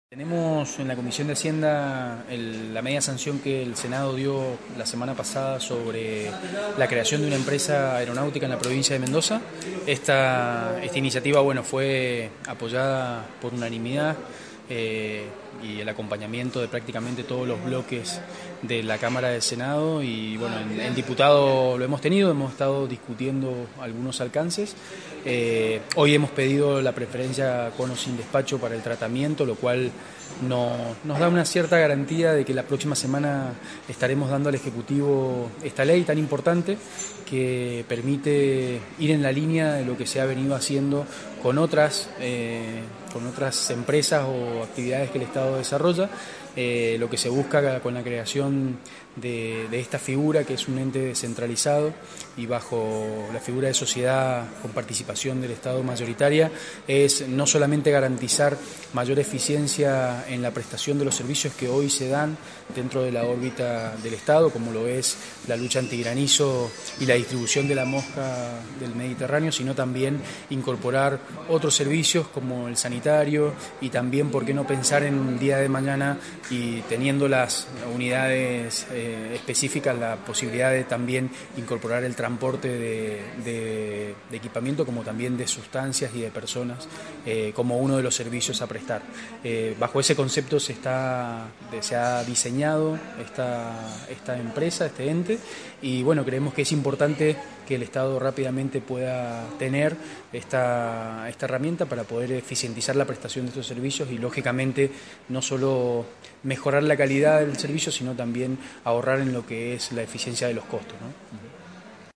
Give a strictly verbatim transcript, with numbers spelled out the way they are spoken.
Tenemos en la Comisión de Hacienda el- la media sanción que el Senado dio la semana pasada sobre la creación de una empresa aeronáutica en la provincia de Mendoza. Esta, esta iniciativa bueno, fue apoyada por unanimidad eh, y el acompañamiento de prácticamente todos los bloques de la Cámara del Senado y bueno, en, en diputado lo hemos tenido, hemos estado discutiendo algunos alcances. Eh, hoy hemos pedido la preferencia con o sin despacho para el tratamiento, lo cual no, nos da una cierta garantía de que la próxima semana estaremos dando al Ejecutivo esta ley tan importante que permite ir en la línea de lo que se ha venido haciendo con otras, eh, con otras empresas o actividades que el Estado desarrolla. Eh, lo que se busca con la creación de, de esta figura, que es un ente descentralizado y bajo la figura de sociedad con participación del Estado mayoritaria, es no solamente garantizar mayor eficiencia en la prestación de los servicios que hoy se dan dentro de la órbita del Estado, como lo es la lucha antigranizo y la distribución de la mosca del Mediterráneo, sino también incorporar otros servicios como el sanitario y también, por qué no pensar en un día de mañana y teniendo las unidades eh, específicas la posibilidad de también incorporar el transporte de, de, de equipamiento como también de sustancias y de personas eh, como uno de los servicios a prestar. Eh, bajo ese concepto se, está, se ha diseñado esta, esta empresa, este ente, y bueno, creemos que es importante que el Estado rápidamente pueda tener esta, esta herramienta para poder eficientizar la prestación de estos servicios y lógicamente no solo mejorar la calidad del servicio, sino también ahorrar en lo que es la eficiencia de los costos, ¿no?